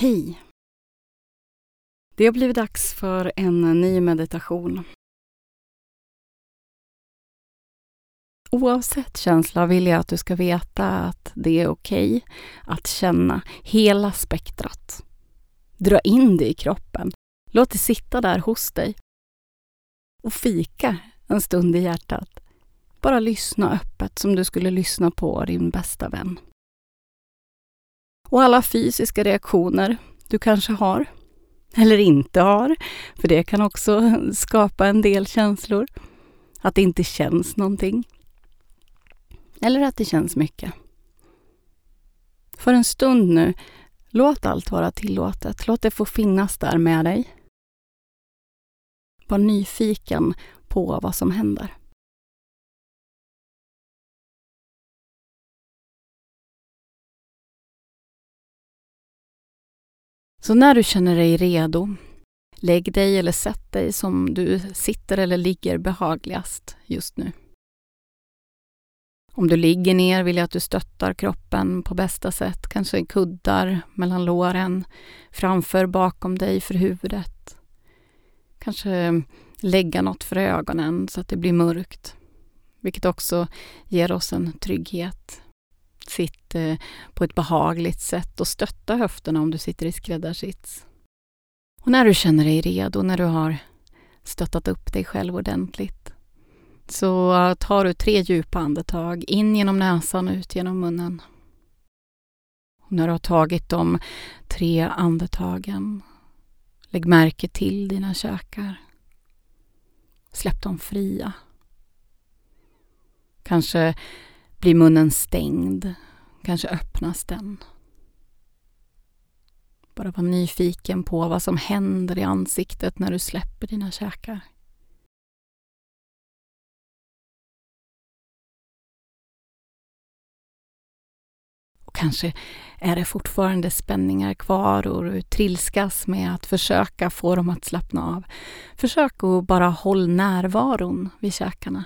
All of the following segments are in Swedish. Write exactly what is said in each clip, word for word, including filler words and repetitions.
Hej! Det har blivit dags för en ny meditation. Oavsett känsla vill jag att du ska veta att det är okej att känna hela spektrat. Dra in det i kroppen. Låt det sitta där hos dig. Och fika en stund i hjärtat. Bara lyssna öppet som du skulle lyssna på din bästa vän. Och alla fysiska reaktioner du kanske har eller inte har, för det kan också skapa en del känslor. Att det inte känns någonting. Eller att det känns mycket. För en stund nu, låt allt vara tillåtet. Låt det få finnas där med dig. Var nyfiken på vad som händer. Så när du känner dig redo, lägg dig eller sätt dig som du sitter eller ligger behagligast just nu. Om du ligger ner vill jag att du stöttar kroppen på bästa sätt. Kanske kuddar mellan låren, framför, bakom dig, för huvudet. Kanske lägga något för ögonen så att det blir mörkt. Vilket också ger oss en trygghet. Sitt på ett behagligt sätt och stötta höfterna om du sitter i skräddarsits. Och när du känner dig redo, när du har stöttat upp dig själv ordentligt, så tar du tre djupa andetag in genom näsan och ut genom munnen. Och när du har tagit de tre andetagen, lägg märke till dina käkar. Släpp dem fria. Kanske blir munnen stängd, kanske öppnas den. Bara var nyfiken på vad som händer i ansiktet när du släpper dina käkar. Och kanske är det fortfarande spänningar kvar och du trilskas med att försöka få dem att slappna av. Försök att bara hålla närvaron vid käkarna.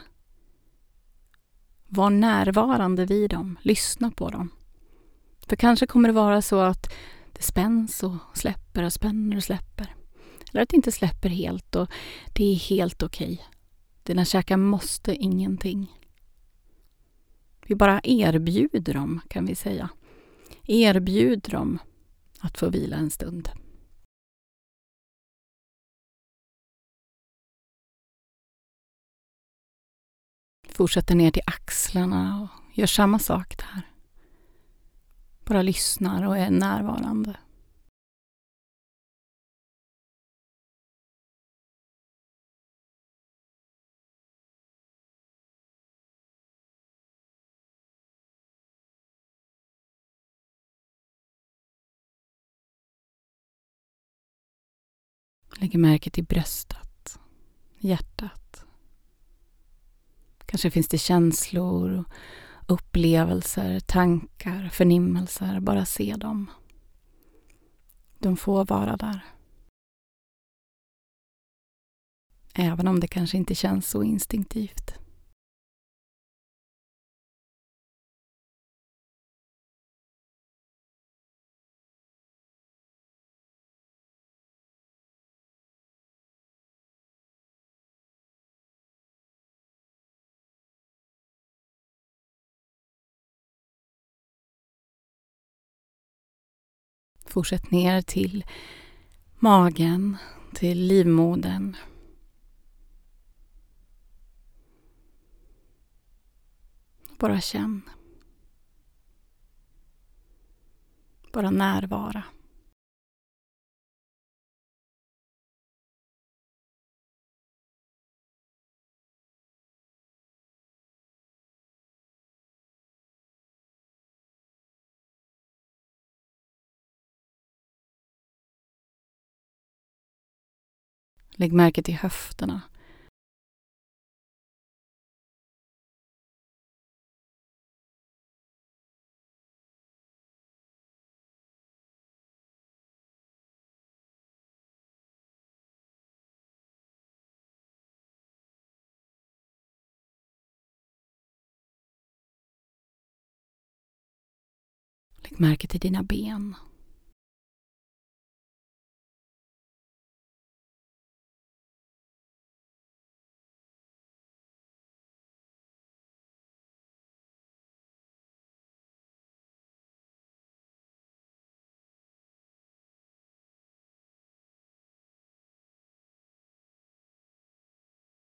Var närvarande vid dem, lyssna på dem. För kanske kommer det vara så att det spänns och släpper och spänner och släpper. Eller att det inte släpper helt, och det är helt okej. Dina käkar måste ingenting. Vi bara erbjuder dem, kan vi säga. Erbjuder dem att få vila en stund. Fortsätter ner till axlarna och gör samma sak där. Bara lyssnar och är närvarande. Lägg märke till bröstet, hjärtat. Kanske finns det känslor, upplevelser, tankar, förnimmelser. Bara se dem. De får vara där. Även om det kanske inte känns så instinktivt. Fortsätt ner till magen, till livmodern. Bara känn. Bara närvara. Lägg märke till höfterna. Lägg märke till dina ben.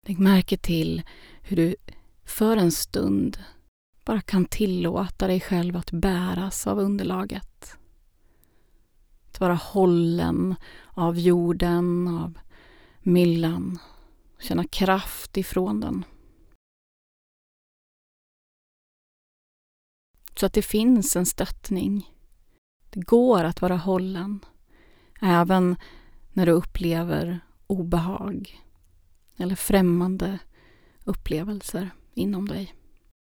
Lägg märke till hur du för en stund bara kan tillåta dig själv att bäras av underlaget. Att vara hållen av jorden, av myllan. Känna kraft ifrån den. Så att det finns en stöttning. Det går att vara hållen. Även när du upplever obehag eller främmande upplevelser inom dig.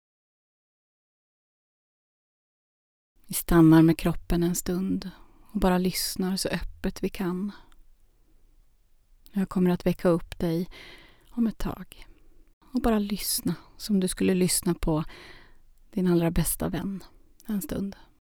Vi stannar med kroppen en stund och bara lyssnar så öppet vi kan. Jag kommer att väcka upp dig om ett tag. Och bara lyssna som du skulle lyssna på din allra bästa vän en stund.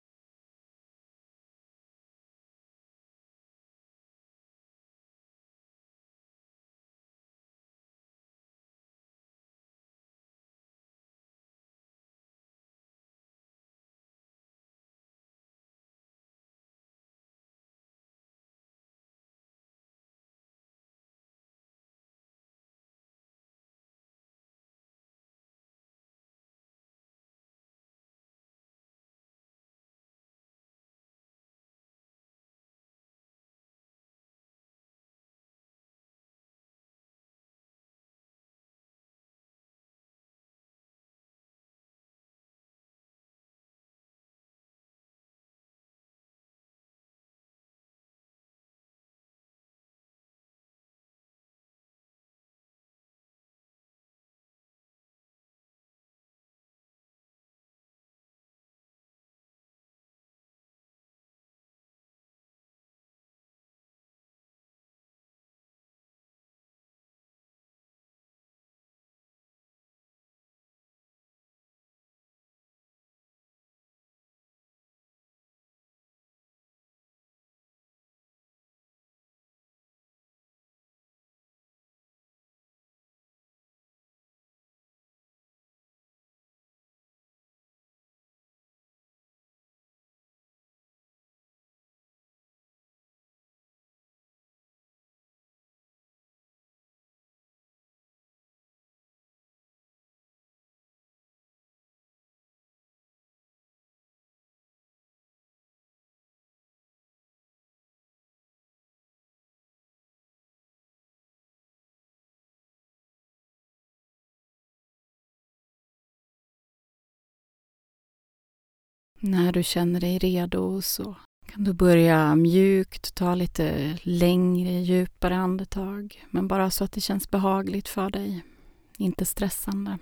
När du känner dig redo så kan du börja mjukt ta lite längre, djupare andetag. Men bara så att det känns behagligt för dig, inte stressande.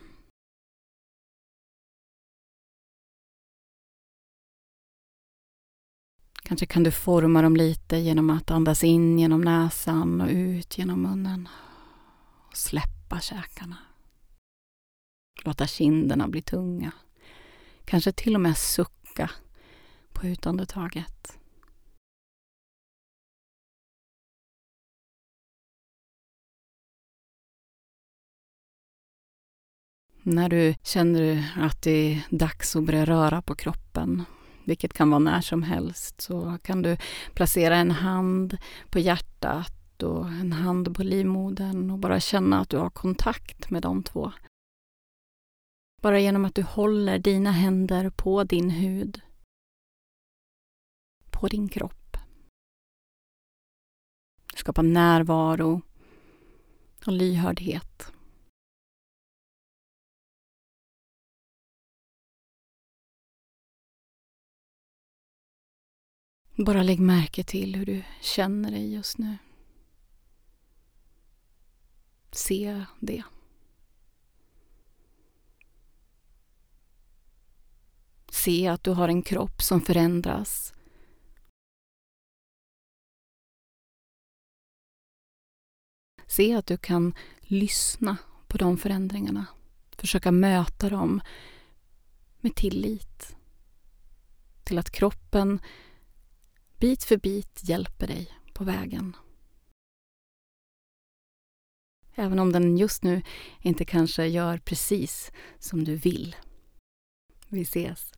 Kanske kan du forma dem lite genom att andas in genom näsan och ut genom munnen. Och släppa käkarna. Låta kinderna bli tunga. Kanske till och med sucka på utandetaget. När du känner att det är dags att börja röra på kroppen, vilket kan vara när som helst, så kan du placera en hand på hjärtat och en hand på livmodern och bara känna att du har kontakt med de två. Bara genom att du håller dina händer på din hud, på din kropp. Skapa närvaro och lyhördhet. Bara lägg märke till hur du känner dig just nu. Se det. Se att du har en kropp som förändras. Se att du kan lyssna på de förändringarna. Försöka möta dem med tillit. Till att kroppen bit för bit hjälper dig på vägen. Även om den just nu inte kanske gör precis som du vill. Vi ses.